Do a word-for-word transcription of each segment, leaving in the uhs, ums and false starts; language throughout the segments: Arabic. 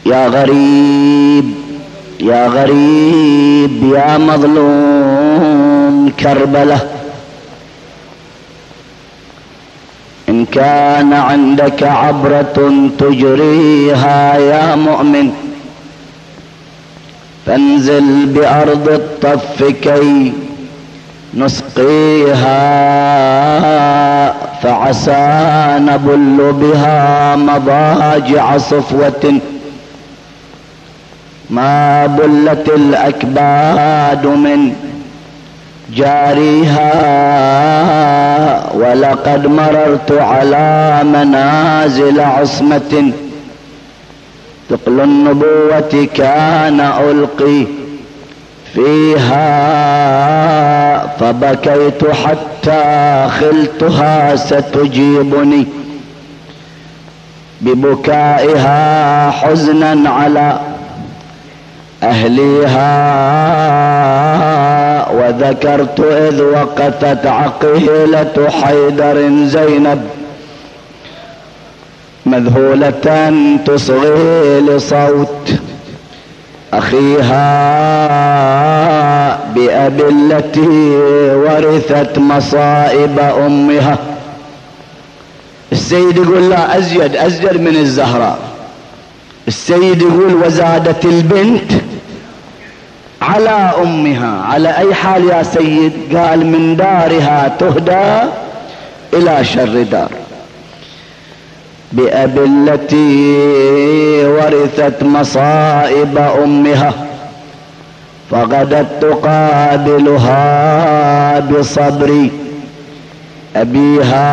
يا غريب يا غريب يا مظلوم كربلة، إن كان عندك عبرة تجريها يا مؤمن فانزل بأرض الطف كي نسقيها، فعسى نبل بها مضاجع صفوة ما بلت الأكباد من جاريها. ولقد مررت على منازل عصمة ثقل النبوة كان ألقي فيها، فبكيت حتى خلتها ستجيبني ببكائها حزنا على أهليها. وذكرت إذ وقفت عقيلة حيدر زينب مذهولة تصغي لصوت أخيها بأبي التي ورثت مصائب أمها. السيد يقول لا أزيد أزيد من الزهراء. السيد يقول وزادت البنت على أمها. على أي حال يا سيد؟ قال من دارها تهدى إلى شر دار. بأبي التي ورثت مصائب أمها فغدت تقابلها بصبر أبيها.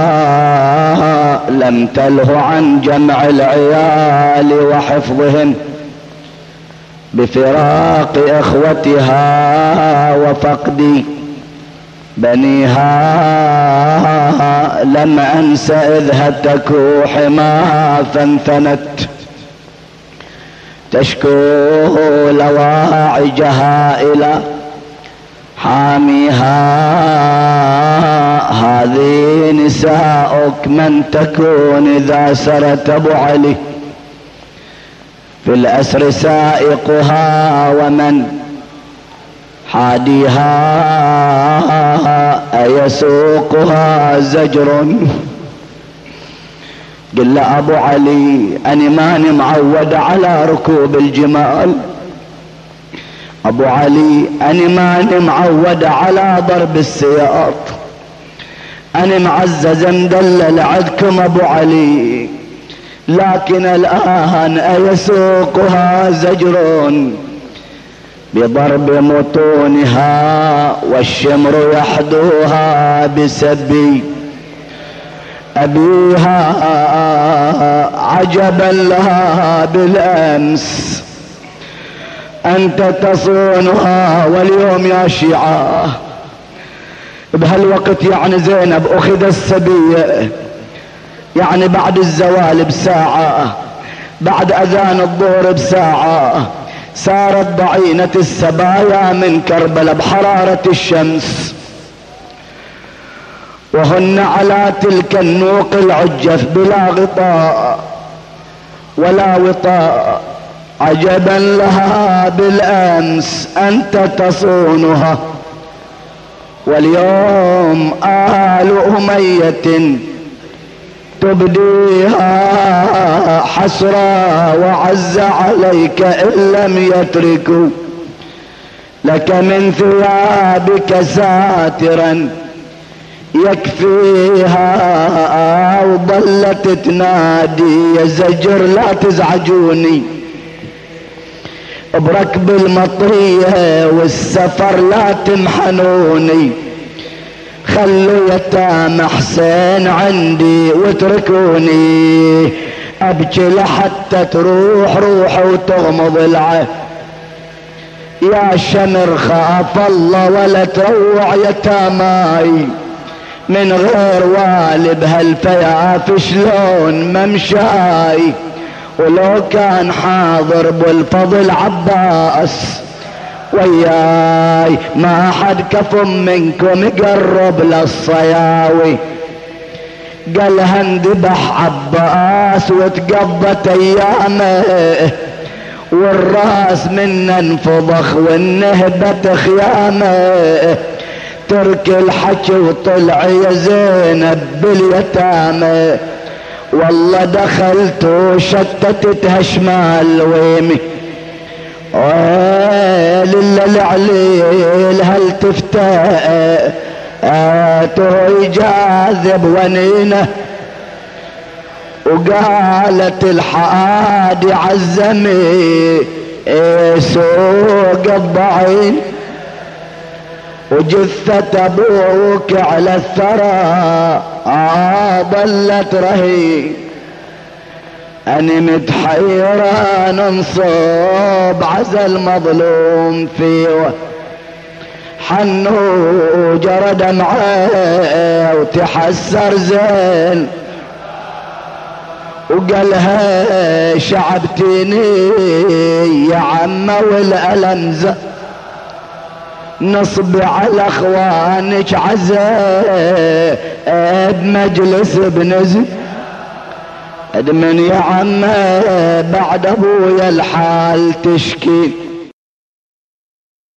لم تله عن جمع العيال وحفظهم بفراق إخوتها وفقد بنيها. لم أنس إذ هتكوا حماها فانثنت تشكو لواعجها إلى حاميها. هذه نساؤك من تكون إذا سرت أبو علي في الأسر سائقها ومن حاديها أيسوقها زجر. قل له أبو علي أنا ماني معود على ركوب الجمال. أبو علي أنا ماني معود على ضرب السياط. أنا معزز مدلل عندكم أبو علي، لكن الآن أيسوقها زجر بضرب متونها والشمر يحدوها بسبي أبيها. عجبا لها بالأمس أنت تصونها واليوم يا شيعة بهالوقت يعني زينب أخذ السبية، يعني بعد الزوال بساعة، بعد أذان الظهر بساعة صارت ضعينة السبايا من كربلاء بحرارة الشمس، وهن على تلك النوق العجف بلا غطاء ولا وطاء. عجبا لها بالأمس أنت تصونها واليوم آل أمية تبديها حسرا. وعز عليك إن لم يتركوا لك من ثيابك ساترا يكفيها. وظلت تنادي يا زجر لا تزعجوني بركب المطرية والسفر لا تمحنوني، خلوا يتام حسين عندي واتركوني ابكي لحتى تروح روح وتغمض العين. يا شمر خاف الله ولا تروع يتاماي من غير والد هالفياف شلون ممشاي. ولو كان حاضر بالفضل عباس وياي ما حد كفم منكم يقرب للصياوي. قال هندبح عباس وتقضت ايامه والراس منا انفضخ والنهبة خيامه، ترك الحكي وطلع يا زينب باليتامى. والله دخلت وشتتتها شمال ويمين، ويل العليل هل تفتاء يجاذب ونينه. وقالت الحادي عزمي سوق الضعين، وجثة ابوك على الثرى ظلت رهين. أنا متحيرة ننصب عزل مظلوم فيه، حنو جرى دمعه وتحسر زين، وقالها شعبتني يا عمه والألم زاد، نصب على اخوانك عزاء بمجلس بنزل. ادمن يا عمه بعد ابويا الحال تشكي،